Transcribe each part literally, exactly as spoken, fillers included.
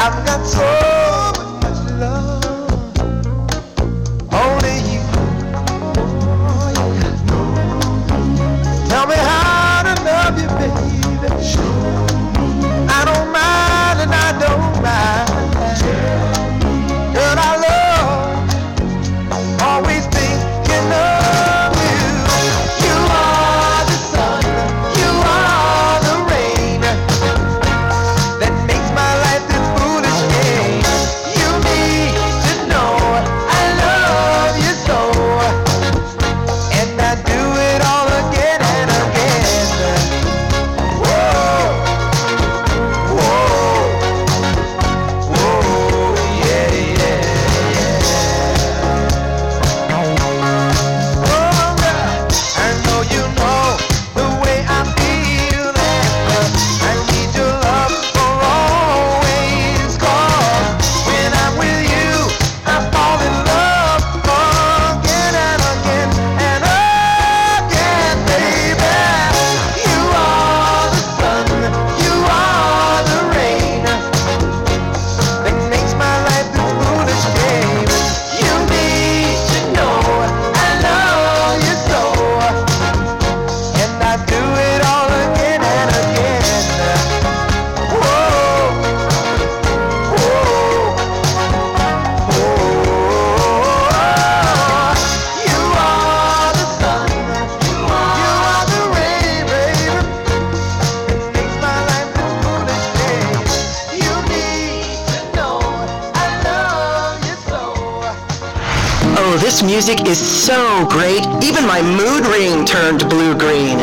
I've got so much love, only you. Oh, yeah. Tell me how to love you, baby. I don't mind and I don't mind. Girl, I love, always thinking of you. You are the sun, you are the rain that makes my life this foolish game. You need to know I love you so, and I do it all again and again. Whoa, whoa, whoa, yeah, yeah, yeah. Oh, girl, I know you know the way I feel, and I need your love for always. 'Cause when I'm with you, I fall in love again and again and again, baby. You are the sun, you are the rain that makes my life this foolish game. You need to know I love you so, and I do it all again and again. Whoa, whoa, whoa. You are the sun, you are the rain, baby. It makes my life this foolish game. You need to know I love you so. Oh, this music is so great. Even my mood ring turned blue-green.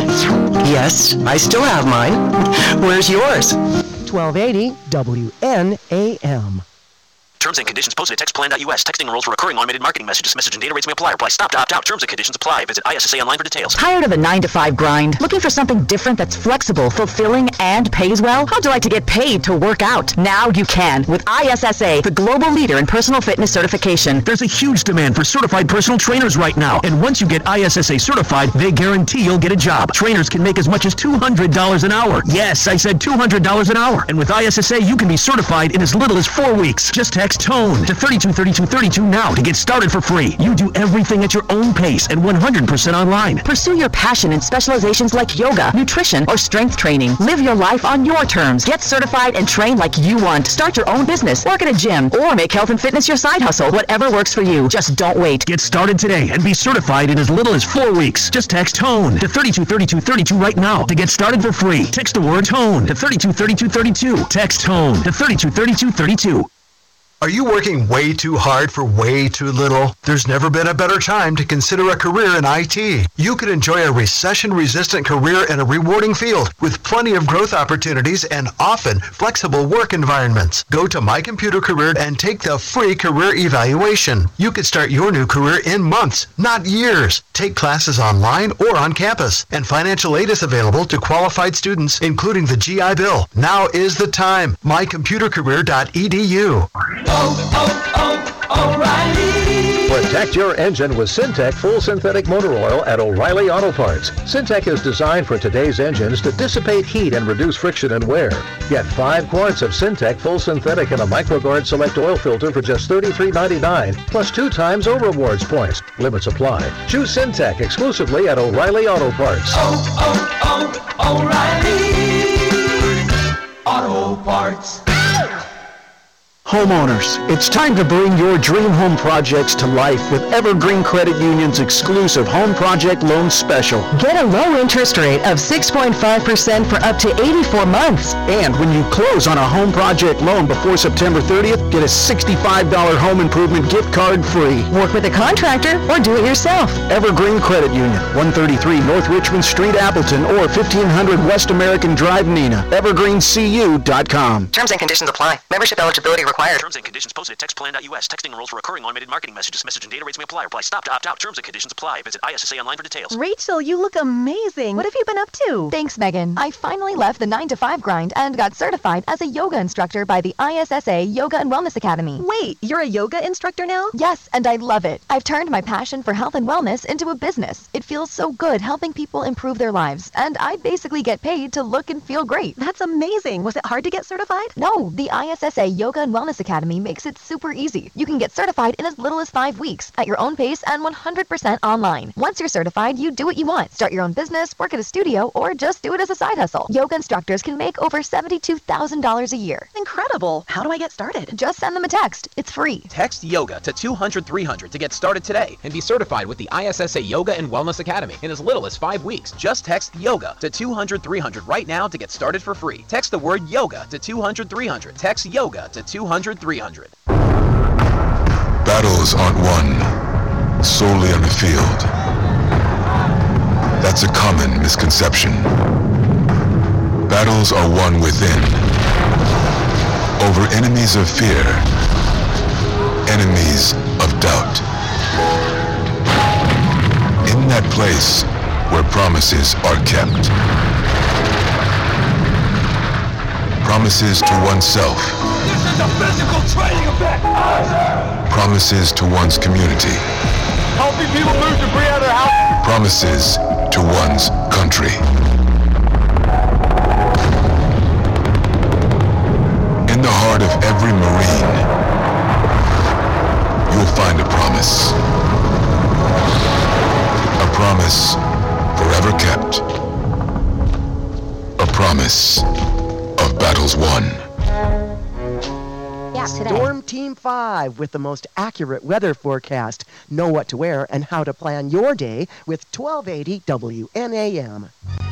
Yes, I still have mine. Where's yours? twelve eighty W N A M. Terms and conditions posted at text plan dot U S. Texting enrolls for recurring automated marketing messages. Message and data rates may apply. Reply stop to opt out. Terms and conditions apply. Visit I S S A online for details. Tired of the nine to five grind? Looking for something different that's flexible, fulfilling, and pays well? How'd you like to get paid to work out? Now you can with I S S A, the global leader in personal fitness certification. There's a huge demand for certified personal trainers right now. And once you get I S S A certified, they guarantee you'll get a job. Trainers can make as much as two hundred dollars an hour. Yes, I said two hundred dollars an hour. And with I S S A, you can be certified in as little as four weeks. Just text TONE to thirty-two thirty-two thirty-two now to get started for free. You do everything at your own pace and one hundred percent online. Pursue your passion in specializations like yoga, nutrition, or strength training. Live your life on your terms. Get certified and train like you want. Start your own business, work at a gym, or make health and fitness your side hustle. Whatever works for you. Just don't wait. Get started today and be certified in as little as four weeks. Just text TONE to thirty-two thirty-two thirty-two right now to get started for free. Text the word TONE to thirty-two thirty-two thirty-two. Text TONE to thirty-two thirty-two thirty-two. Are you working way too hard for way too little? There's never been a better time to consider a career in I T. You could enjoy a recession-resistant career in a rewarding field with plenty of growth opportunities and often flexible work environments. Go to My Computer Career and take the free career evaluation. You could start your new career in months, not years. Take classes online or on campus, and financial aid is available to qualified students, including the G I Bill. Now is the time. my computer career dot e d u. Oh, oh, oh, O'Reilly. Protect your engine with Syntec Full Synthetic Motor Oil at O'Reilly Auto Parts. Syntec is designed for today's engines to dissipate heat and reduce friction and wear. Get five quarts of Syntec Full Synthetic in a MicroGuard Select Oil Filter for just thirty-three ninety-nine, plus two times O Rewards points. Limits apply. Choose Syntec exclusively at O'Reilly Auto Parts. Oh, oh, oh, O'Reilly Auto Parts. Homeowners, it's time to bring your dream home projects to life with Evergreen Credit Union's exclusive Home Project Loan Special. Get a low interest rate of six point five percent for up to eighty-four months. And when you close on a home project loan before September thirtieth, get a sixty-five dollars home improvement gift card free. Work with a contractor or do it yourself. Evergreen Credit Union, one thirty-three North Richmond Street, Appleton, or fifteen hundred West American Drive, Neenah. evergreen c u dot com. Terms and conditions apply. Membership eligibility required. required. Terms and conditions posted at text plan dot U S. Texting enrolls for recurring automated marketing messages. Message and data rates may apply. Reply stop to opt out. Terms and conditions apply. Visit I S S A online for details. Rachel, you look amazing. What have you been up to? Thanks, Megan. I finally left the nine to five grind and got certified as a yoga instructor by the I S S A Yoga and Wellness Academy. Wait, you're a yoga instructor now? Yes, and I love it. I've turned my passion for health and wellness into a business. It feels so good helping people improve their lives, and I basically get paid to look and feel great. That's amazing. Was it hard to get certified? No, the I S S A Yoga and Wellness Academy makes it super easy. You can get certified in as little as five weeks at your own pace and one hundred percent online. Once you're certified, you do what you want. Start your own business, work at a studio, or just do it as a side hustle. Yoga instructors can make over seventy-two thousand dollars a year. Incredible. How do I get started? Just send them a text. It's free. Text YOGA to two hundred three hundred to get started today and be certified with the I S S A Yoga and Wellness Academy in as little as five weeks. Just text YOGA to two hundred three hundred right now to get started for free. Text the word YOGA to two hundred three hundred. Text YOGA to two hundred three hundred. Battles aren't won solely on the field. That's a common misconception. Battles are won within, over enemies of fear, enemies of doubt. In that place where promises are kept. Promises to oneself. This is a physical training event! Promises to one's community. Helping people move debris out of their house. Promises to one's country. In the heart of every Marine, you'll find a promise. A promise forever kept. A promise of battles won. Storm Team five with the most accurate weather forecast. Know what to wear and how to plan your day with twelve eighty W N A M.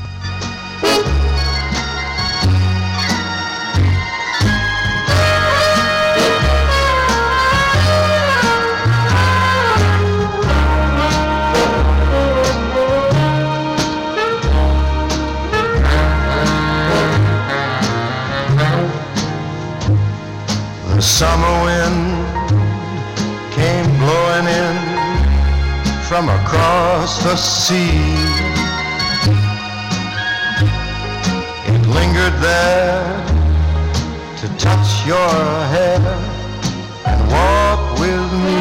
The summer wind came blowing in from across the sea. It lingered there to touch your hair and walk with me.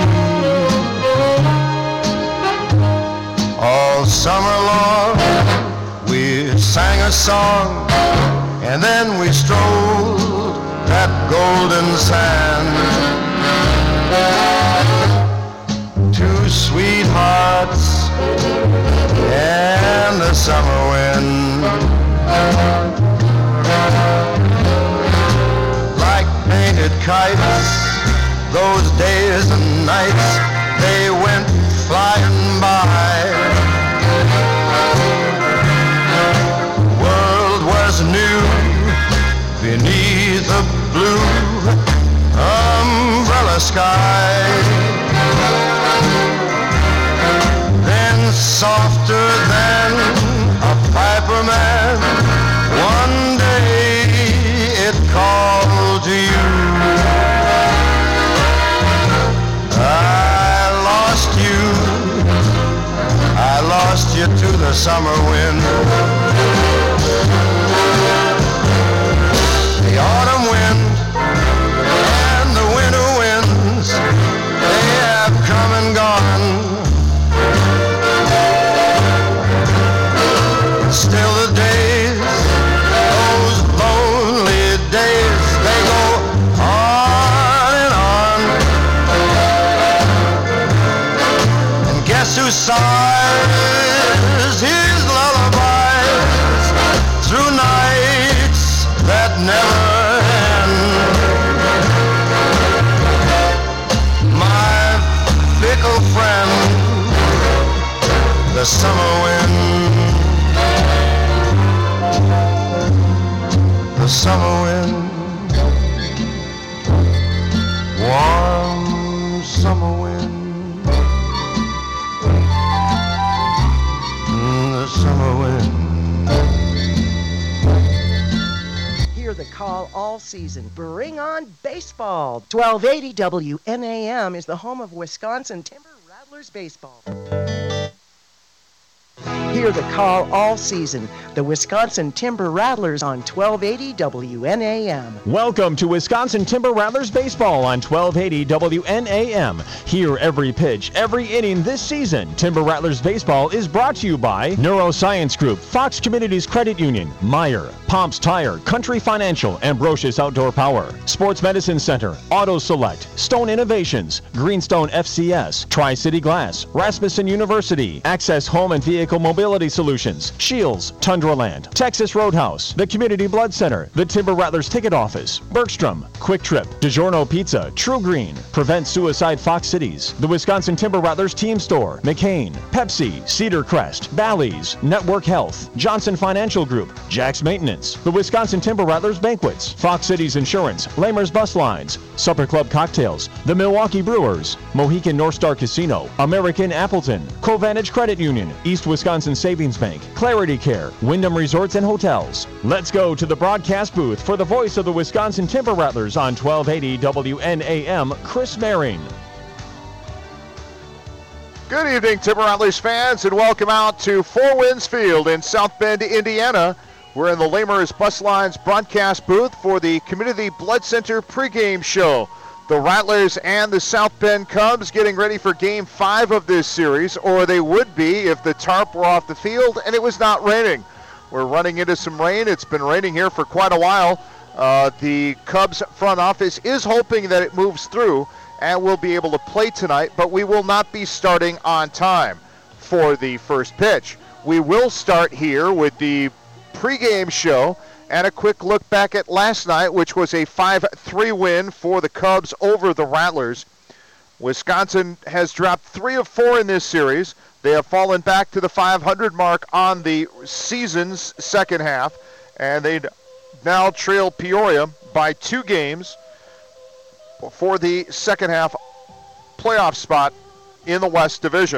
All summer long we sang a song and then we strolled that golden sand. Two sweethearts and the summer wind, like painted kites, those days and nights, they went flying by. The world was new beneath the blue umbrella sky. Then softer than a piper man, one day it called to you. I lost you, I lost you to the summer wind. The autumn wind and the winter winds, they have come and gone. Still the days, those lonely days, they go on and on. And guess who sighs his lullabies through nights that never friend, the summer wind, the summer wind, warm summer wind, season. Bring on baseball. twelve eighty W N A M is the home of Wisconsin Timber Rattlers baseball. Hear the call all season. The Wisconsin Timber Rattlers on twelve eighty W N A M. Welcome to Wisconsin Timber Rattlers baseball on twelve eighty W N A M. Hear every pitch, every inning this season. Timber Rattlers baseball is brought to you by Neuroscience Group, Fox Communities Credit Union, Meyer, Pomps Tire, Country Financial, Ambrosius Outdoor Power, Sports Medicine Center, Auto Select, Stone Innovations, Greenstone F C S, Tri-City Glass, Rasmussen University, Access Home and Vehicle Mobility Solutions, Shields, Tundraland, Texas Roadhouse, the Community Blood Center, the Timber Rattlers Ticket Office, Bergstrom, Quick Trip, DiGiorno Pizza, True Green, Prevent Suicide Fox Cities, the Wisconsin Timber Rattlers Team Store, McCain, Pepsi, Cedar Crest, Bally's, Network Health, Johnson Financial Group, Jack's Maintenance, the Wisconsin Timber Rattlers Banquets, Fox Cities Insurance, Lamer's Bus Lines, Supper Club Cocktails, the Milwaukee Brewers, Mohican North Star Casino, American Appleton, Covantage Credit Union, East Wisconsin Savings Bank, Clarity Care, Wyndham Resorts and Hotels. Let's go to the broadcast booth for the voice of the Wisconsin Timber Rattlers on twelve eighty W N A M, Chris Maring. Good evening, Timber Rattlers fans, and welcome out to Four Winds Field in South Bend, Indiana. We're in the Lamer's Bus Lines broadcast booth for the Community Blood Center pregame show. The Rattlers and the South Bend Cubs getting ready for game five of this series, or they would be if the tarp were off the field and it was not raining. We're running into some rain. It's been raining here for quite a while. Uh, the Cubs front office is hoping that it moves through and we'll be able to play tonight, but we will not be starting on time for the first pitch. We will start here with the pregame show and a quick look back at last night, which was a five three win for the Cubs over the Rattlers. Wisconsin has dropped three of four in this series. They have fallen back to the five hundred mark on the season's second half, and they now trail Peoria by two games for the second half playoff spot in the West Division.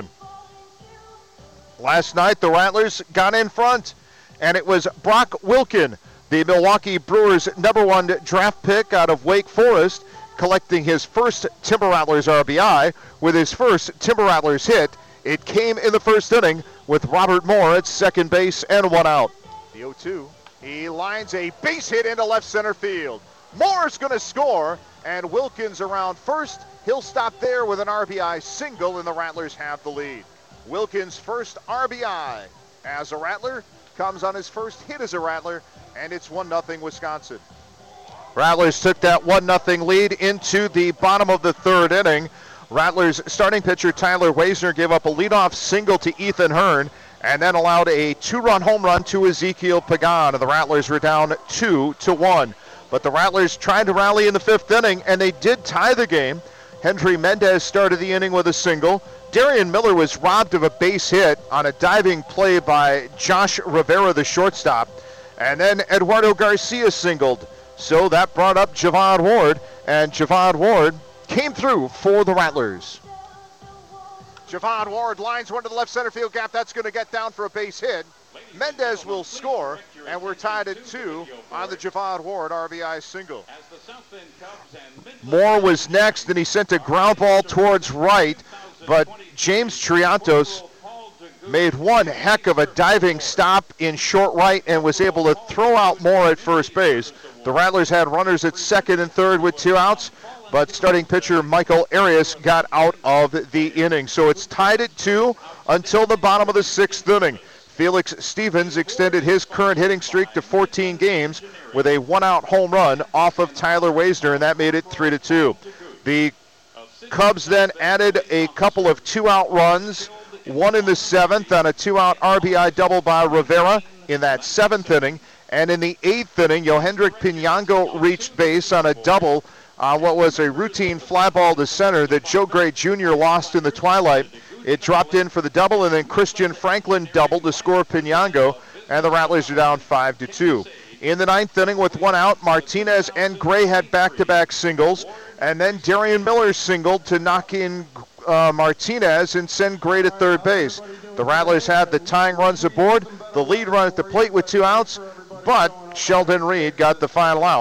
Last night, the Rattlers got in front, and it was Brock Wilken, the Milwaukee Brewers' number one draft pick out of Wake Forest, collecting his first Timber Rattlers R B I with his first Timber Rattlers hit. It came in the first inning with Robert Moore at second base and one out. The oh two, he lines a base hit into left center field. Moore's going to score, and Wilkins around first. He'll stop there with an R B I single, and the Rattlers have the lead. Wilkins' first R B I as a Rattler comes on his first hit as a Rattler, and it's one nothing Wisconsin. Rattlers took that one nothing lead into the bottom of the third inning. Rattlers starting pitcher Tyler Wasner gave up a leadoff single to Ethan Hearn and then allowed a two-run home run to Ezekiel Pagan, and the Rattlers were down two to one. But the Rattlers tried to rally in the fifth inning, and they did tie the game. Hendry Mendez started the inning with a single. Darian Miller was robbed of a base hit on a diving play by Josh Rivera, the shortstop. And then Eduardo Garcia singled. So that brought up Javon Ward, and Javon Ward came through for the Rattlers. Javon Ward lines one to the left center field gap. That's going to get down for a base hit. Mendez will score, and we're tied at two on the Javon Ward R B I single. Moore was next, and he sent a ground ball towards right, but James Triantos made one heck of a diving stop in short right and was able to throw out Moore at first base. The Rattlers had runners at second and third with two outs, but starting pitcher Michael Arias got out of the inning. So it's tied at two until the bottom of the sixth inning. Felix Stevens extended his current hitting streak to fourteen games with a one-out home run off of Tyler Wasner, and that made it three to two. The Cubs then added a couple of two-out runs, one in the seventh on a two-out R B I double by Rivera in that seventh inning. And in the eighth inning, Yohendrick Pinango reached base on a double on what was a routine fly ball to center that Joe Gray Junior lost in the twilight. It dropped in for the double, and then Christian Franklin doubled to score Pinango, and the Rattlers are down five to two. In the ninth inning with one out, Martinez and Gray had back-to-back singles, and then Darian Miller singled to knock in uh, Martinez and send Gray to third base. The Rattlers had the tying runs aboard, the lead run at the plate with two outs, but Sheldon Reed got the final out.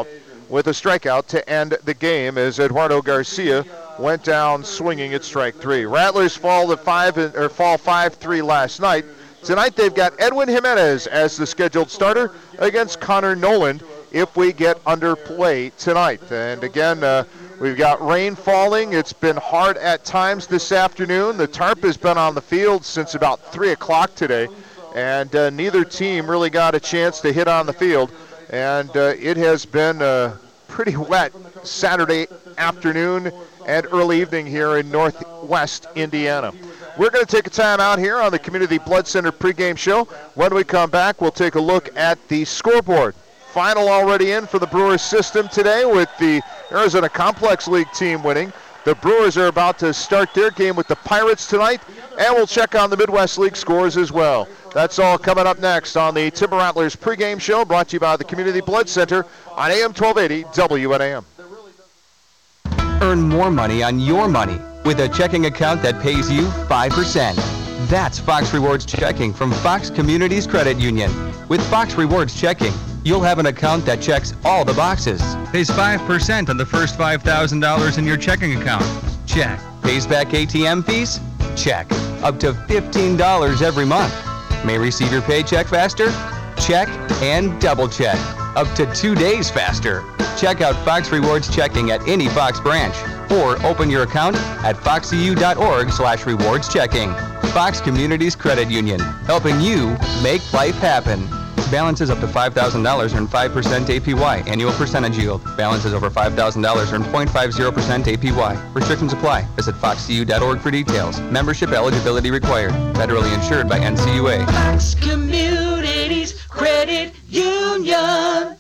with a strikeout to end the game as Eduardo Garcia went down swinging at strike three. Rattlers fall to five or fall five three last night. Tonight they've got Edwin Jimenez as the scheduled starter against Connor Noland if we get under play tonight. And again, uh, we've got rain falling. It's been hard at times this afternoon. The tarp has been on the field since about three o'clock today, and uh, neither team really got a chance to hit on the field. And uh, it has been uh, pretty wet Saturday afternoon and early evening here in northwest Indiana. We're going to take a time out here on the Community Blood Center pregame show. When we come back, we'll take a look at the scoreboard. Final already in for the Brewers system today with the Arizona Complex League team winning. The Brewers are about to start their game with the Pirates tonight, and we'll check on the Midwest League scores as well. That's all coming up next on the Timber Rattlers pregame show, brought to you by the Community Blood Center on A M twelve eighty W N A M. Earn more money on your money with a checking account that pays you five percent. That's Fox Rewards Checking from Fox Communities Credit Union. With Fox Rewards Checking, you'll have an account that checks all the boxes. Pays five percent on the first five thousand dollars in your checking account. Check. Pays back A T M fees? Check. Up to fifteen dollars every month. May receive your paycheck faster? Check and double check. Up to two days faster. Check out Fox Rewards Checking at any Fox branch or open your account at foxu.org slash rewards checking. Fox Communities Credit Union, helping you make life happen. Balances up to five thousand dollars earn five percent A P Y, annual percentage yield. Balances over five thousand dollars earn zero point five zero percent A P Y. Restrictions apply. Visit fox c u dot org for details. Membership eligibility required. Federally insured by N C U A. Fox Communities Credit Union.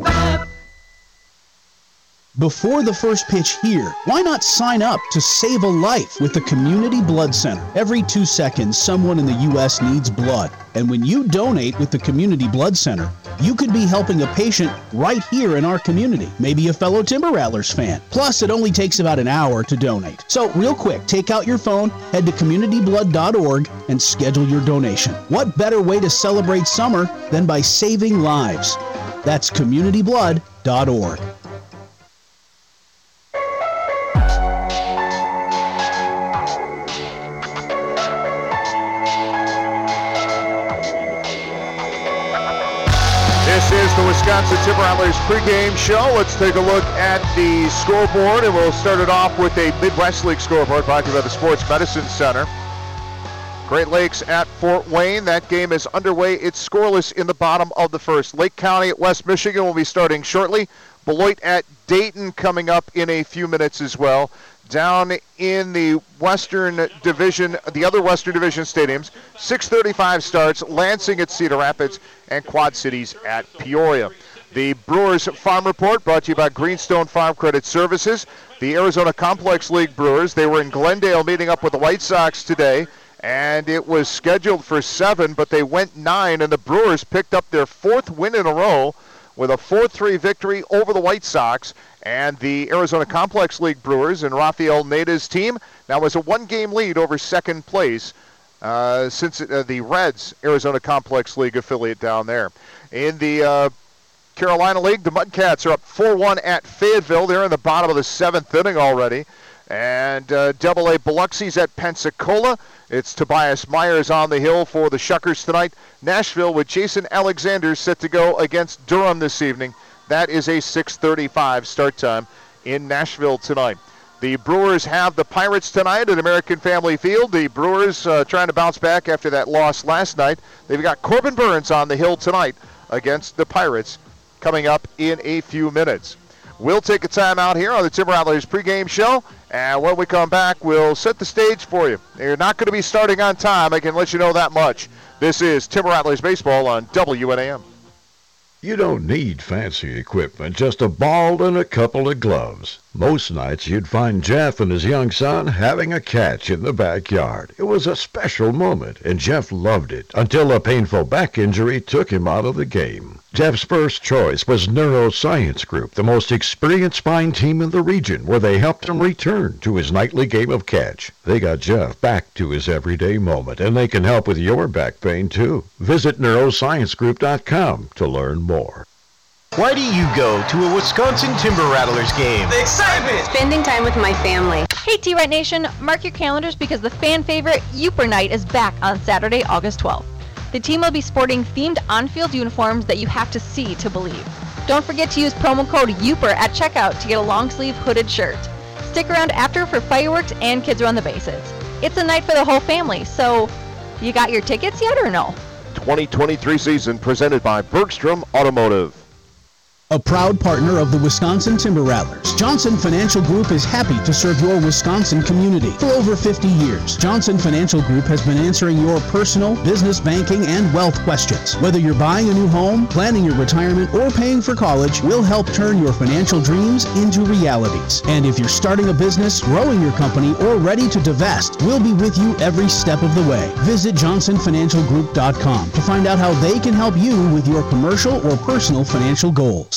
Before the first pitch here, why not sign up to save a life with the Community Blood Center? Every two seconds, someone in the U S needs blood. And when you donate with the Community Blood Center, you could be helping a patient right here in our community, maybe a fellow Timber Rattlers fan. Plus, it only takes about an hour to donate. So real quick, take out your phone, head to community blood dot org, and schedule your donation. What better way to celebrate summer than by saving lives? That's community blood dot org. This is the Wisconsin Timber Rattlers pregame show. Let's take a look at the scoreboard, and we'll start it off with a Midwest League scoreboard brought to you by the Sports Medicine Center. Great Lakes at Fort Wayne. That game is underway. It's scoreless in the bottom of the first. Lake County at West Michigan will be starting shortly. Beloit at Dayton coming up in a few minutes as well. Down in the Western Division, the other Western Division stadiums, six thirty-five starts, Lansing at Cedar Rapids, and Quad Cities at Peoria. The Brewers Farm Report brought to you by Greenstone Farm Credit Services. The Arizona Complex League Brewers, they were in Glendale meeting up with the White Sox today, and it was scheduled for seven, but they went nine, and the Brewers picked up their fourth win in a row with a four three victory over the White Sox. And the Arizona Complex League Brewers and Rafael Neda's team now has a one-game lead over second place uh, since uh, the Reds Arizona Complex League affiliate down there. In the uh, Carolina League, the Mudcats are up four one at Fayetteville. They're in the bottom of the seventh inning already. And uh, Double A Biloxi's at Pensacola. It's Tobias Myers on the hill for the Shuckers tonight. Nashville with Jason Alexander set to go against Durham this evening. That is a six thirty-five start time in Nashville tonight. The Brewers have the Pirates tonight at American Family Field. The Brewers uh, trying to bounce back after that loss last night. They've got Corbin Burns on the hill tonight against the Pirates coming up in a few minutes. We'll take a time out here on the Timber Rattlers pregame show, and when we come back, we'll set the stage for you. You're not going to be starting on time, I can let you know that much. This is Timber Rattlers Baseball on W N A M. You don't need fancy equipment, just a ball and a couple of gloves. Most nights you'd find Jeff and his young son having a catch in the backyard. It was a special moment, and Jeff loved it, until a painful back injury took him out of the game. Jeff's first choice was Neuroscience Group, the most experienced spine team in the region, where they helped him return to his nightly game of catch. They got Jeff back to his everyday moment, and they can help with your back pain, too. Visit neuroscience group dot com to learn more. Why do you go to a Wisconsin Timber Rattlers game? The excitement! Spending time with my family. Hey T-Rat Nation, mark your calendars because the fan favorite Yooper Night is back on Saturday, August twelfth. The team will be sporting themed on-field uniforms that you have to see to believe. Don't forget to use promo code Yooper at checkout to get a long-sleeve hooded shirt. Stick around after for fireworks and kids around the bases. It's a night for the whole family, so you got your tickets yet or no? twenty twenty-three season presented by Bergstrom Automotive. A proud partner of the Wisconsin Timber Rattlers, Johnson Financial Group is happy to serve your Wisconsin community. For over fifty years, Johnson Financial Group has been answering your personal, business banking, and wealth questions. Whether you're buying a new home, planning your retirement, or paying for college, we'll help turn your financial dreams into realities. And if you're starting a business, growing your company, or ready to divest, we'll be with you every step of the way. Visit johnson financial group dot com to find out how they can help you with your commercial or personal financial goals.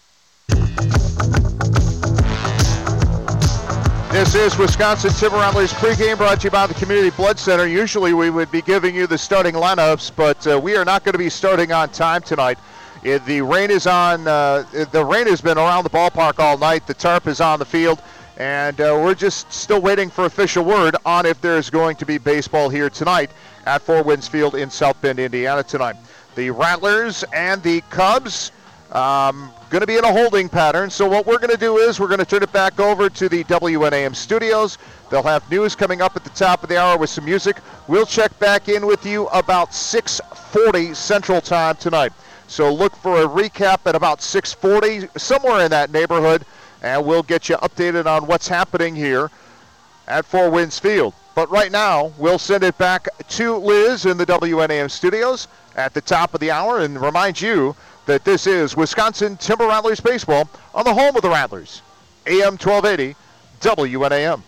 This is Wisconsin Timber Rattlers pregame, brought to you by the Community Blood Center. Usually we would be giving you the starting lineups, but uh, we are not going to be starting on time tonight. It, the rain is on. Uh, the rain has been around the ballpark all night. The tarp is on the field, and uh, we're just still waiting for official word on if there is going to be baseball here tonight at Four Winds Field in South Bend, Indiana tonight. The Rattlers and the Cubs Um, going to be in a holding pattern. So what we're going to do is we're going to turn it back over to the W N A M studios. They'll have news coming up at the top of the hour with some music. We'll check back in with you about six forty Central Time tonight. So look for a recap at about six forty, somewhere in that neighborhood, and we'll get you updated on what's happening here at Four Winds Field. But right now, we'll send it back to Liz in the W N A M studios at the top of the hour and remind you that this is Wisconsin Timber Rattlers baseball on the home of the Rattlers, A M twelve eighty W N A M.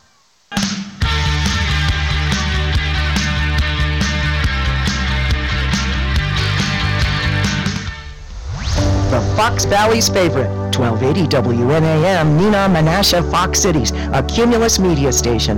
The Fox Valley's favorite, twelve eighty W N A M, Neenah, Menasha, Fox Cities, a Cumulus media station.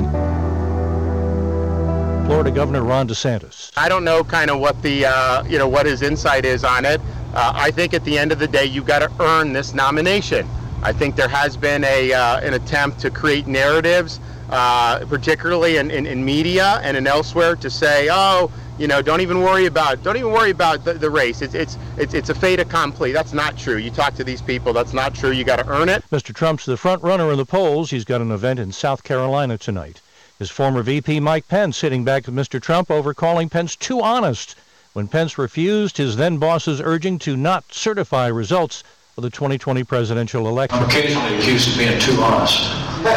Florida Governor Ron DeSantis. I don't know kind of what the, uh, you know, what his insight is on it. Uh, I think at the end of the day, you've got to earn this nomination. I think there has been a uh, an attempt to create narratives, uh, particularly in, in, in media and in elsewhere, to say, oh, you know, don't even worry about, don't even worry about the, the race. It's it's it's it's a fait accompli. That's not true. You talk to these people, that's not true. You got to earn it. Mister Trump's the front runner in the polls. He's got an event in South Carolina tonight. His former V P Mike Pence hitting back at Mister Trump over calling Pence too honest when Pence refused his then boss's urging to not certify results of the twenty twenty presidential election. I'm occasionally accused of being too honest.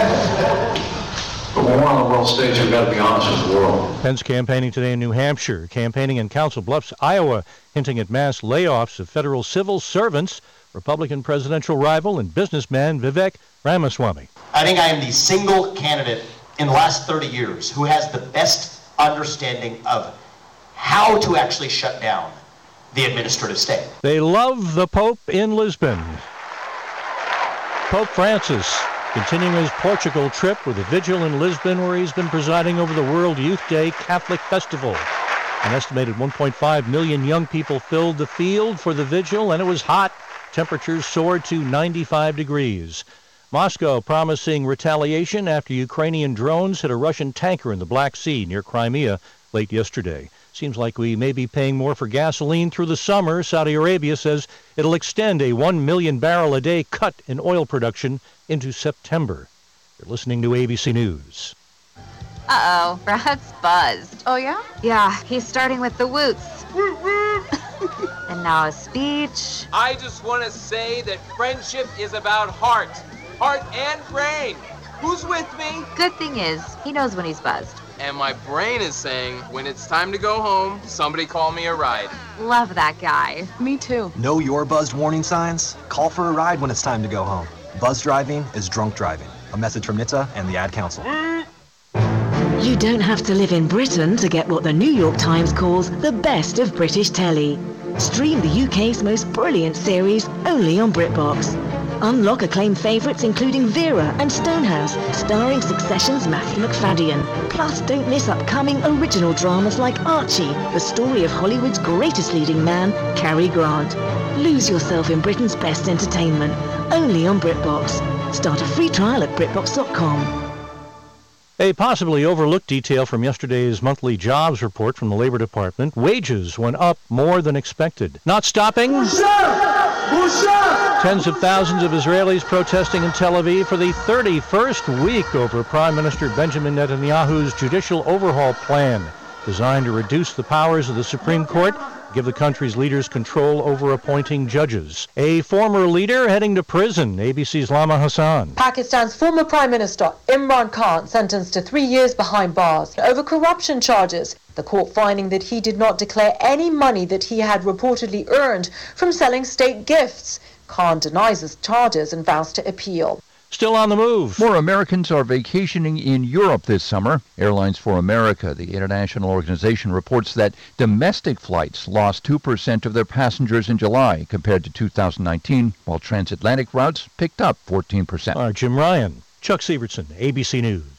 But when we're on the world stage, we've got to be honest with the world. Pence campaigning today in New Hampshire, campaigning in Council Bluffs, Iowa, hinting at mass layoffs of federal civil servants, Republican presidential rival and businessman Vivek Ramaswamy. I think I am the single candidate in the last thirty years who has the best understanding of how to actually shut down the administrative state. They love the Pope in Lisbon. Pope Francis continuing his Portugal trip with a vigil in Lisbon where he's been presiding over the World Youth Day Catholic Festival. An estimated one point five million young people filled the field for the vigil, and it was hot. Temperatures soared to ninety-five degrees. Moscow promising retaliation after Ukrainian drones hit a Russian tanker in the Black Sea near Crimea late yesterday. Seems like we may be paying more for gasoline through the summer. Saudi Arabia says it'll extend a one million barrel a day cut in oil production into September. You're listening to A B C News. Uh-oh, Brad's buzzed. Oh, yeah? Yeah, he's starting with the woots. And now a speech. I just want to say that friendship is about heart. Heart and brain. Who's with me? Good thing is, he knows when he's buzzed. And my brain is saying, when it's time to go home, somebody call me a ride. Love that guy. Me too. Know your buzzed warning signs? Call for a ride when it's time to go home. Buzz driving is drunk driving. A message from N H T S A and the Ad Council. You don't have to live in Britain to get what the New York Times calls the best of British telly. Stream the U K's most brilliant series only on BritBox. Unlock acclaimed favourites including Vera and Stonehouse, starring Succession's Matthew McFadden. Plus, don't miss upcoming original dramas like Archie, the story of Hollywood's greatest leading man, Cary Grant. Lose yourself in Britain's best entertainment, only on BritBox. Start a free trial at BritBox dot com. A possibly overlooked detail from yesterday's monthly jobs report from the Labor Department: wages went up more than expected. Not stopping. Tens of thousands of Israelis protesting in Tel Aviv for the thirty-first week over Prime Minister Benjamin Netanyahu's judicial overhaul plan, designed to reduce the powers of the Supreme Court, give the country's leaders control over appointing judges. A former leader heading to prison. A B C's Lama Hassan. Pakistan's former Prime Minister Imran Khan sentenced to three years behind bars over corruption charges. The court finding that he did not declare any money that he had reportedly earned from selling state gifts. Khan denies his charges and vows to appeal. Still on the move. More Americans are vacationing in Europe this summer. Airlines for America, the international organization, reports that domestic flights lost two percent of their passengers in July compared to two thousand nineteen, while transatlantic routes picked up fourteen percent. All right, Jim Ryan, Chuck Severson, A B C News.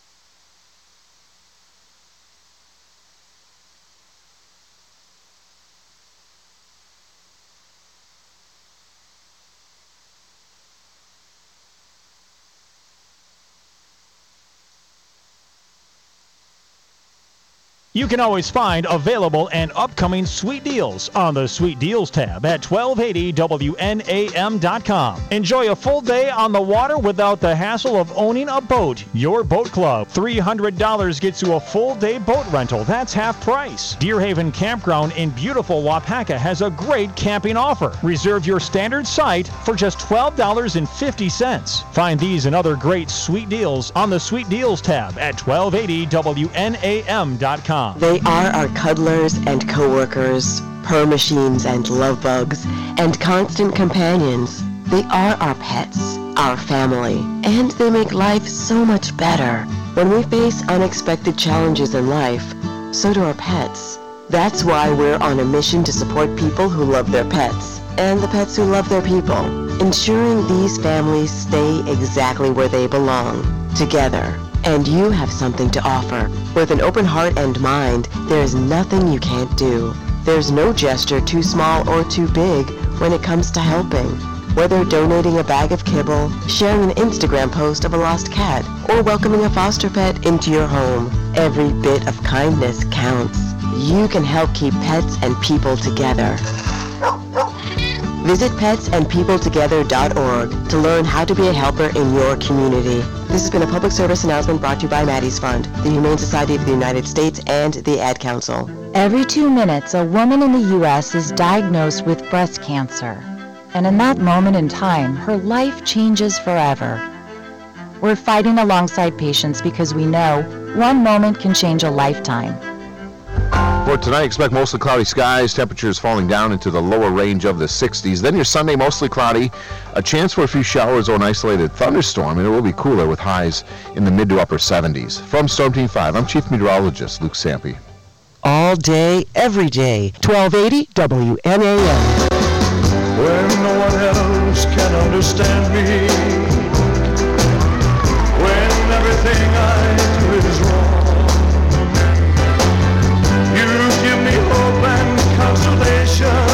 You can always find available and upcoming sweet deals on the Sweet Deals tab at twelve eighty W N A M dot com. Enjoy a full day on the water without the hassle of owning a boat. Your Boat Club. three hundred dollars gets you a full day boat rental. That's half price. Deer Haven Campground in beautiful Wapaka has a great camping offer. Reserve your standard site for just twelve dollars and fifty cents. Find these and other great sweet deals on the Sweet Deals tab at twelve eighty W N A M dot com. They are our cuddlers and coworkers, purr machines and love bugs, and constant companions. They are our pets, our family, and they make life so much better. When we face unexpected challenges in life, so do our pets. That's why we're on a mission to support people who love their pets, and the pets who love their people, ensuring these families stay exactly where they belong, together. And you have something to offer. With an open heart and mind, there is nothing you can't do. There's no gesture too small or too big when it comes to helping. Whether donating a bag of kibble, sharing an Instagram post of a lost cat, or welcoming a foster pet into your home, every bit of kindness counts. You can help keep pets and people together. Visit pets and people together dot org to learn how to be a helper in your community. This has been a public service announcement brought to you by Maddie's Fund, the Humane Society of the United States, and the Ad Council. Every two minutes, a woman in the U S is diagnosed with breast cancer. And in that moment in time, her life changes forever. We're fighting alongside patients because we know one moment can change a lifetime. For tonight, expect mostly cloudy skies, temperatures falling down into the lower range of the sixties. Then your Sunday, mostly cloudy, a chance for a few showers or an isolated thunderstorm, and it will be cooler with highs in the mid to upper seventies. From Storm Team five, I'm Chief Meteorologist Luke Sampe. All day, every day, twelve eighty W N A M. When no one else can understand me, when everything I do is wrong, you give me hope and consolation,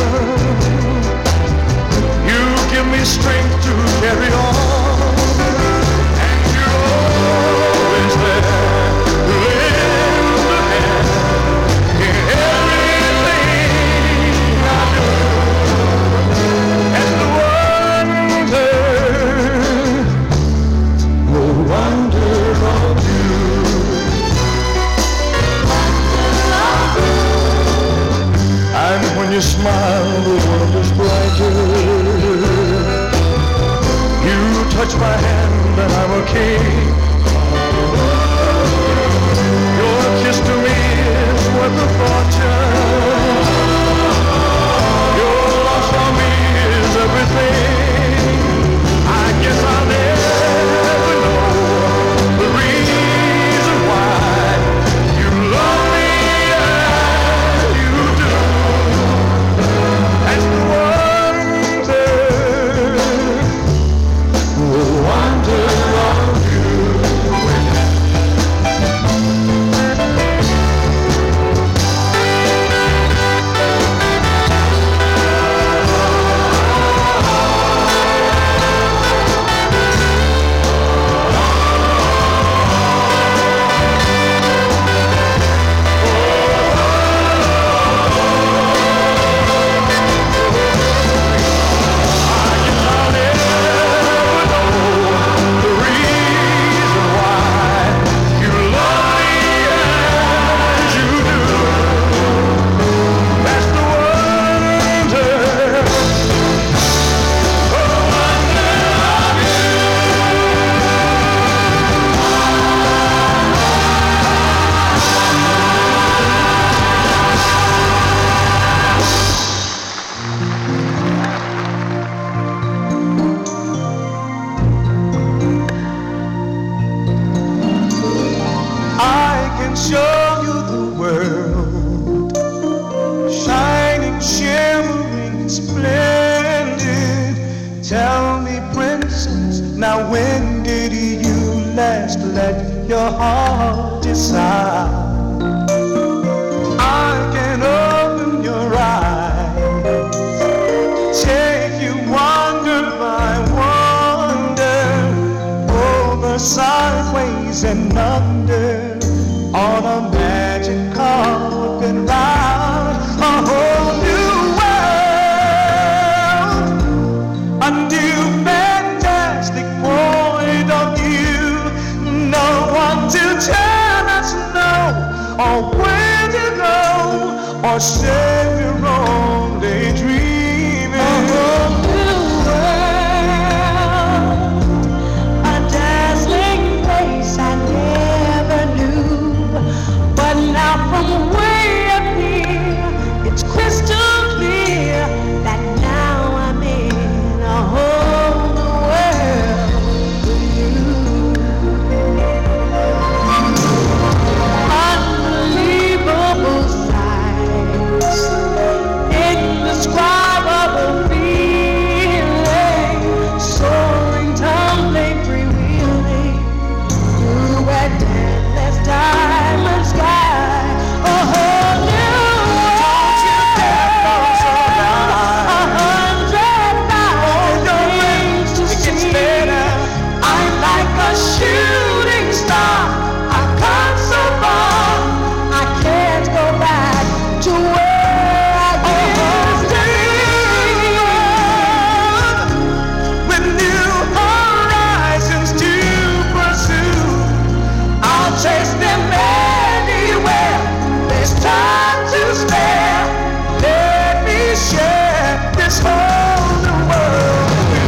you give me strength to carry on, and you're always there to lend a hand in everything I do. And the wonder, the wonder of you. And when you smile, the world is brighter. You touch my hand and I'm okay. Your kiss to me is worth a fortune. Your love for me is everything. I guess I'll never know the reason why you love me as you do. And the wonder, show you the world, shining, shimmering, splendid. Tell me, princess, now when did you last let your heart decide? I can open your eyes, take you wonder by wonder, over, sideways, and under, on a magic carpet ride, a whole new world, a new fantastic point of view. No one to tell us no, or where to go, or say we're only dreaming. A whole new world, a dazzling place I never knew. But now from way up here, it's crystal clear that now I'm in a whole new world with you. Unbelievable sights, indescribable feeling, soaring, tumbling, freewheeling through a endless diamond sky. A whole new world. Don't you dare close your eyes. A hundred thousand things to see. I'm like a shooting star. I've come so far, I can't go back to where I used to be. With new horizons to pursue, I'll chase them anywhere. There's time to spare. Let me share this whole new world with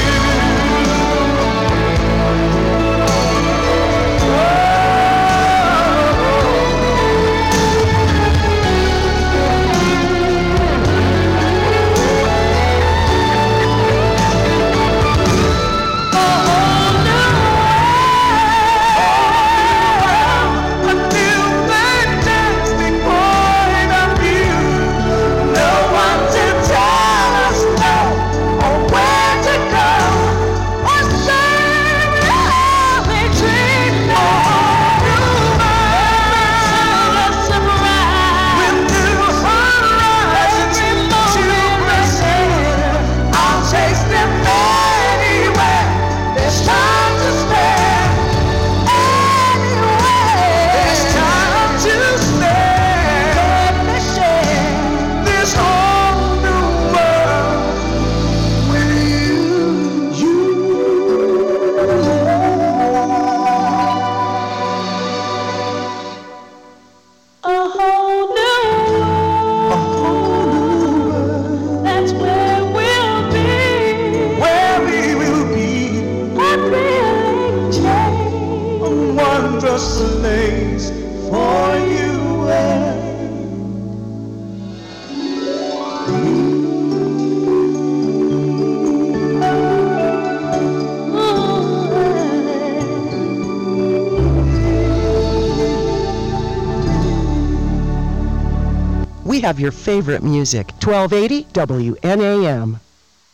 a new fantastic point of view. No one to tell us no, or where to go, or say we're only dreaming. A new world, a surprise, with new horizons to pursue. I'll chase them anywhere. There's time to spare. Anywhere. There's time to spare. Let me share this whole new world with you. You. A whole new world. A whole new world. That's where we'll be. Where we will be. A thrilling change. A wondrous place for you and We have your favorite music. twelve eighty W N A M.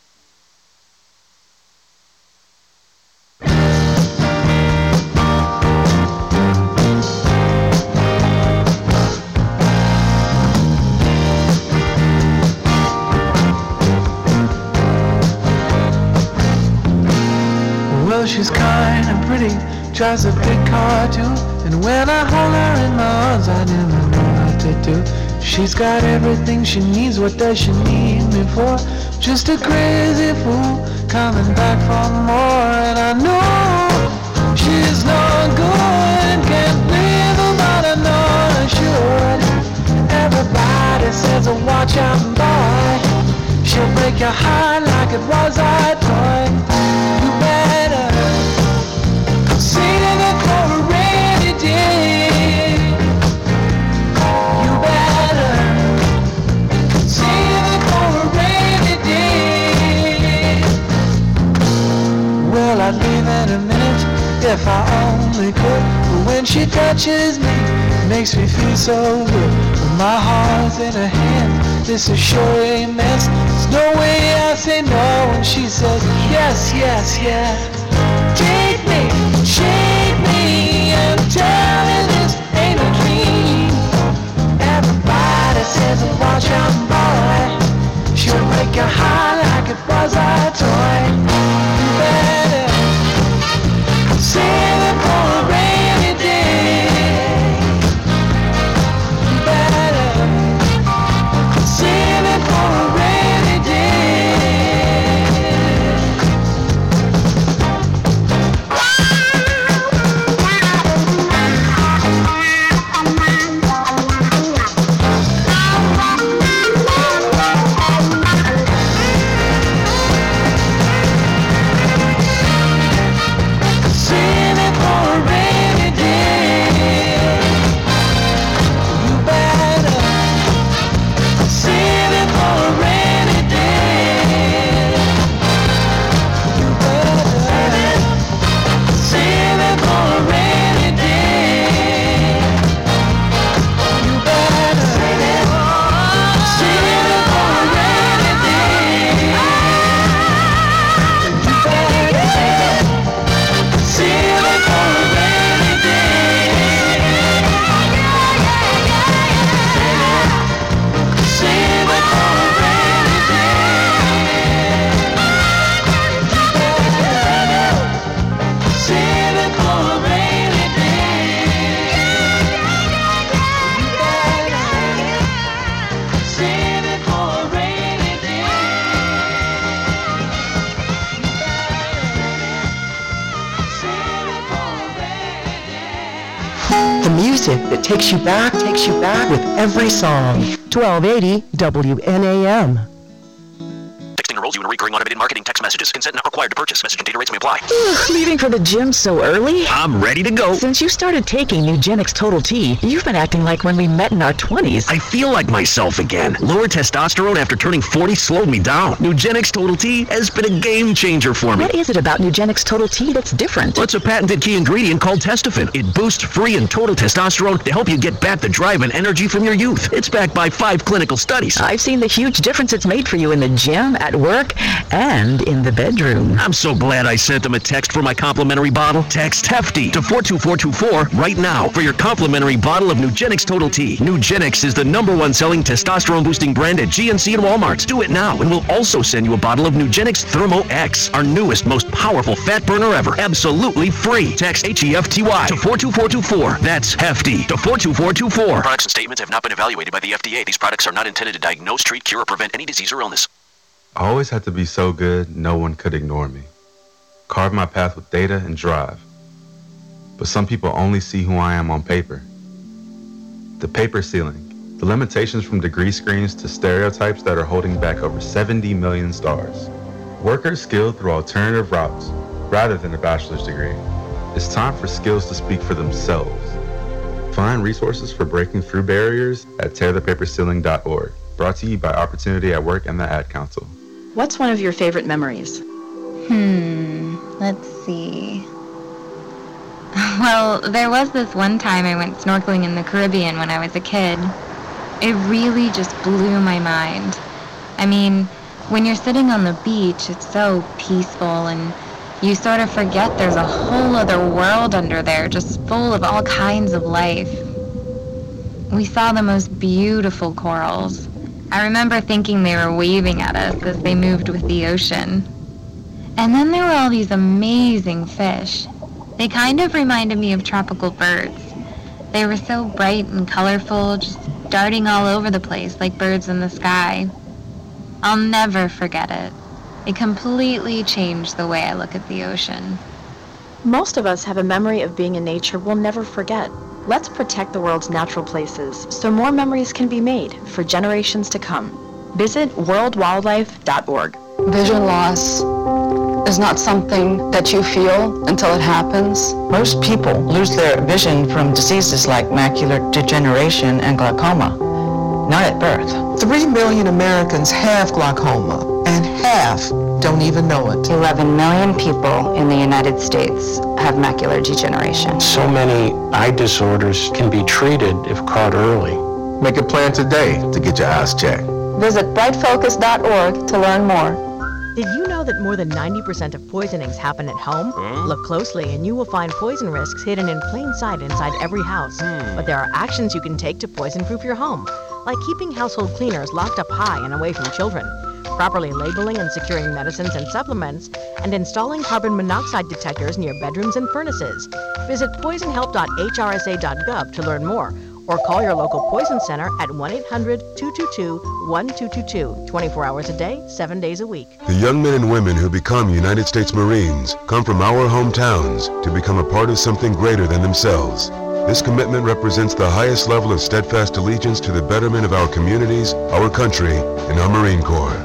well, she's kind and pretty, drives a big car too. And when I hold her in my arms, I never know what to do. She's got everything she needs, what does she need me for? Just a crazy fool, coming back for more. And I know she's no good, can't live without her, no, I should. Everybody says, oh, watch out, boy, she'll break your heart like it was a toy. You better see to the core rainy day. You better see to the core rainy day. Well, I'd leave in a minute if I only could. But when she touches me, makes me feel so good. When my heart's in her hand, this is sure a mess. There's no way I say no when she says yes, yes, yes. Take me, shake me, and tell me this ain't a dream. Everybody says a watch out, boy. She'll break your heart like it was a toy. You better save it for a rainy day. You better save it for a rainy day. That takes you back, takes you back with every song. twelve eighty W N A M. Texting enrolls you in recurring automated marketing text messages. Consent not required to purchase. Message and data rates may apply. Leaving for the gym so early? I'm ready to go. Since you started taking Nugenix Total T, you've been acting like when we met in our twenties. I feel like myself again. Lower testosterone after turning forty slowed me down. Nugenix Total T has been a game changer for me. What is it about Nugenix Total T that's different? Well, it's a patented key ingredient called Testofen. It boosts free and total testosterone to help you get back the drive and energy from your youth. It's backed by five clinical studies. I've seen the huge difference it's made for you in the gym, at work, and in the bedroom. I'm so glad I sent them a text for my complimentary bottle. Text HEFTY to four two four two four right now for your complimentary bottle of Nugenix Total T. Nugenix is the number one selling testosterone boosting brand at G N C and Walmart. Do it now and we'll also send you a bottle of Nugenix Thermo X, our newest, most powerful fat burner ever. Absolutely free. Text H E F T Y to four two four two four. That's HEFTY to four two four two four. Products and statements have not been evaluated by the F D A. These products are not intended to diagnose, treat, cure, or prevent any disease or illness. I always had to be so good, no one could ignore me. Carve my path with data and drive. But some people only see who I am on paper. The paper ceiling, the limitations from degree screens to stereotypes that are holding back over seventy million stars. Workers skilled through alternative routes, rather than a bachelor's degree. It's time for skills to speak for themselves. Find resources for breaking through barriers at tear the paper ceiling dot org. Brought to you by Opportunity at Work and the Ad Council. What's one of your favorite memories? Hmm, let's see. Well, there was this one time I went snorkeling in the Caribbean when I was a kid. It really just blew my mind. I mean, when you're sitting on the beach, it's so peaceful and you sort of forget there's a whole other world under there just full of all kinds of life. We saw the most beautiful corals. I remember thinking they were waving at us as they moved with the ocean. And then there were all these amazing fish. They kind of reminded me of tropical birds. They were so bright and colorful, just darting all over the place like birds in the sky. I'll never forget it. It completely changed the way I look at the ocean. Most of us have a memory of being in nature we'll never forget. Let's protect the world's natural places so more memories can be made for generations to come. Visit world wildlife dot org. Vision loss is not something that you feel until it happens. Most people lose their vision from diseases like macular degeneration and glaucoma. not at birth. Three million Americans have glaucoma, and half don't even know it. eleven million people in the United States have macular degeneration. So many eye disorders can be treated if caught early. Make a plan today to get your eyes checked. Visit bright focus dot org to learn more. Did you know that more than ninety percent of poisonings happen at home? Huh? Look closely and you will find poison risks hidden in plain sight inside every house. Hmm. But there are actions you can take to poison-proof your home, like keeping household cleaners locked up high and away from children, properly labeling and securing medicines and supplements, and installing carbon monoxide detectors near bedrooms and furnaces. Visit poison help dot H R S A dot gov to learn more, or call your local poison center at one eight hundred two two two one two two two, twenty-four hours a day, seven days a week. The young men and women who become United States Marines come from our hometowns to become a part of something greater than themselves. This commitment represents the highest level of steadfast allegiance to the betterment of our communities, our country, and our Marine Corps.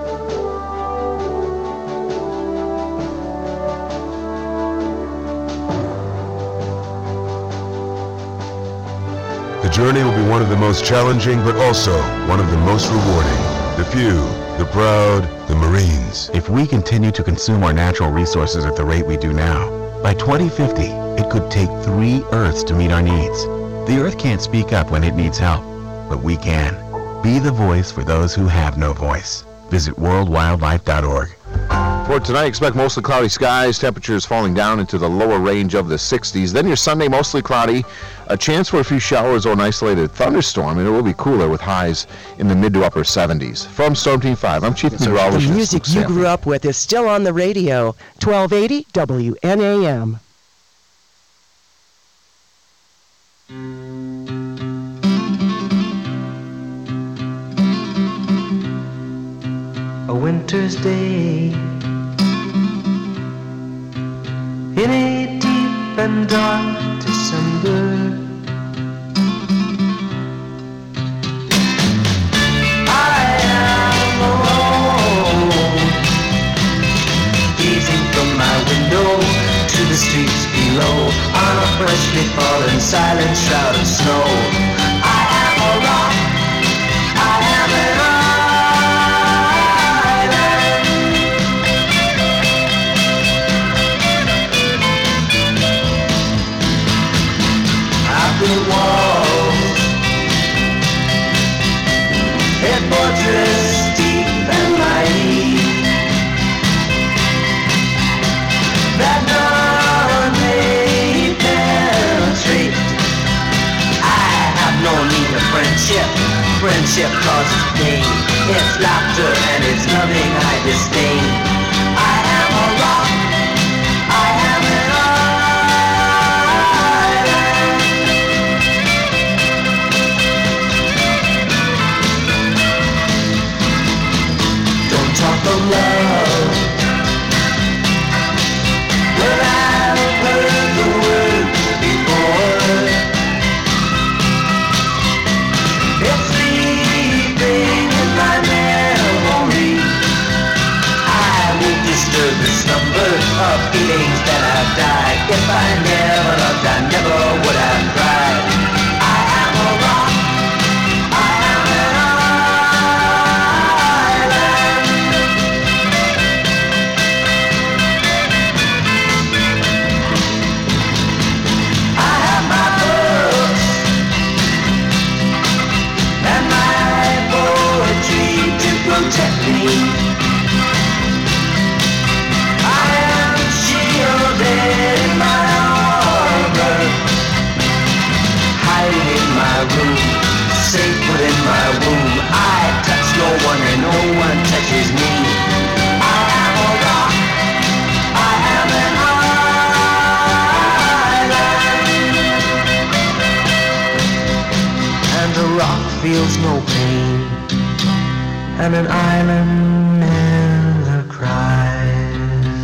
The journey will be one of the most challenging, but also one of the most rewarding. The few, the proud, the Marines. If we continue to consume our natural resources at the rate we do now, by twenty fifty, it could take three Earths to meet our needs. The Earth can't speak up when it needs help, but we can. Be the voice for those who have no voice. Visit world wildlife dot org. For tonight, expect mostly cloudy skies, temperatures falling down into the lower range of the sixties. Then your Sunday, mostly cloudy, a chance for a few showers or an isolated thunderstorm, and it will be cooler with highs in the mid to upper seventies. From Storm Team five, I'm Chief Meteorologist The music Luke you Sample. grew up with is still on the radio. twelve eighty W N A M. A winter's day in a deep and dark December, I am alone, gazing from my window to the streets below on a freshly fallen silent shroud of snow. I am a rock, I am an island. The walls, a fortress deep and mighty, that none may penetrate. I have no need of friendship. Friendship causes pain. It's laughter and it's loving I disdain. I am a rock. I am an talk of love. Well, I've heard the word before. It's sleeping in my memory. I won't disturb the slumber of feelings that have died. If I never loved, I never would have cried. I am a rock. I am an protect me. I am shielded in my armor, hiding in my room, safe within my womb. I touch no one and no one touches me. I am a rock. I am an island, and a rock feels no pain. And an island never cries.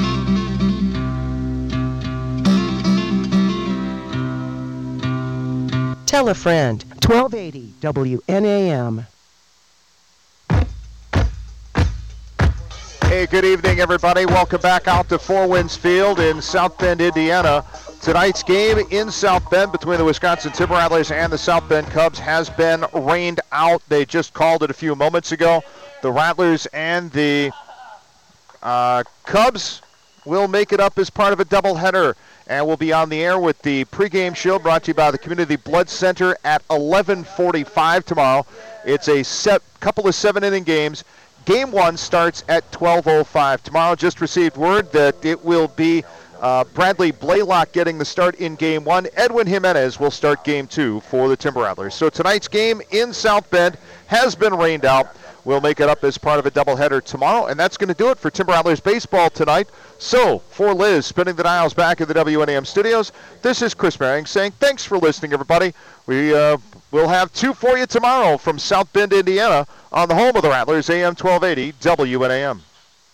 Tell a friend. twelve eighty W N A M. Hey, good evening, everybody. Welcome back out to Four Winds Field in South Bend, Indiana. Tonight's game in South Bend between the Wisconsin Timber Rattlers and the South Bend Cubs has been rained out. They just called it a few moments ago. The Rattlers and the uh, Cubs will make it up as part of a doubleheader. And we'll be on the air with the pregame show brought to you by the Community Blood Center at eleven forty-five tomorrow. It's a set, couple of seven-inning games. Game one starts at twelve oh five tomorrow. Just received word that it will be uh, Bradley Blaylock getting the start in game one. Edwin Jimenez will start game two for the Timber Rattlers. So tonight's game in South Bend has been rained out. We'll make it up as part of a doubleheader tomorrow, and that's going to do it for Timber Rattlers baseball tonight. So, for Liz, spinning the dials back in the W N A M studios, this is Chris Merring saying thanks for listening, everybody. We uh, will have two for you tomorrow from South Bend, Indiana, on the home of the Rattlers, A M twelve eighty W N A M.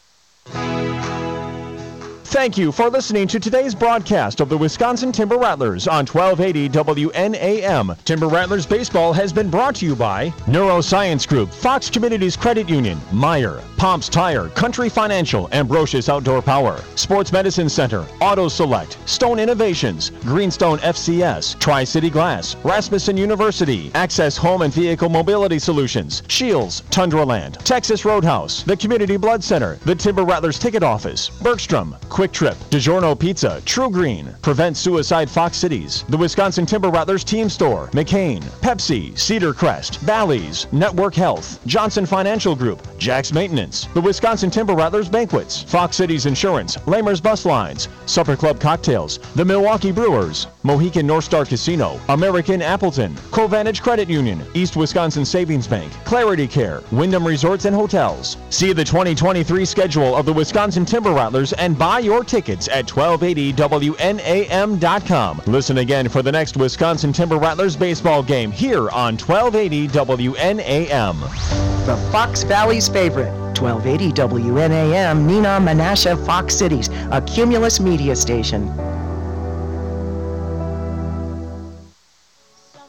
Thank you for listening to today's broadcast of the Wisconsin Timber Rattlers on twelve eighty W N A M. Timber Rattlers baseball has been brought to you by Neuroscience Group, Fox Communities Credit Union, Meyer, Pomps Tire, Country Financial, Ambrosius Outdoor Power, Sports Medicine Center, Auto Select, Stone Innovations, Greenstone F C S, Tri-City Glass, Rasmussen University, Access Home and Vehicle Mobility Solutions, Shields, Tundraland, Texas Roadhouse, the Community Blood Center, the Timber Rattlers Ticket Office, Bergstrom, Quick Trip, DiGiorno Pizza, True Green, Prevent Suicide Fox Cities, the Wisconsin Timber Rattlers Team Store, McCain, Pepsi, Cedar Crest, Bally's, Network Health, Johnson Financial Group, Jack's Maintenance, the Wisconsin Timber Rattlers Banquets, Fox Cities Insurance, Lamers Bus Lines, Supper Club Cocktails, the Milwaukee Brewers, Mohican North Star Casino, American Appleton, Covantage Credit Union, East Wisconsin Savings Bank, Clarity Care, Wyndham Resorts and Hotels. See the twenty twenty-three schedule of the Wisconsin Timber Rattlers and buy your tickets at twelve eighty W N A M dot com. Listen again for the next Wisconsin Timber Rattlers baseball game here on twelve eighty W N A M. The Fox Valley's favorite, twelve eighty W N A M, Neenah, Menasha, Fox Cities, a Cumulus media station.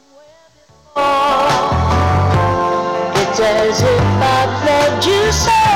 It's as if I loved you so.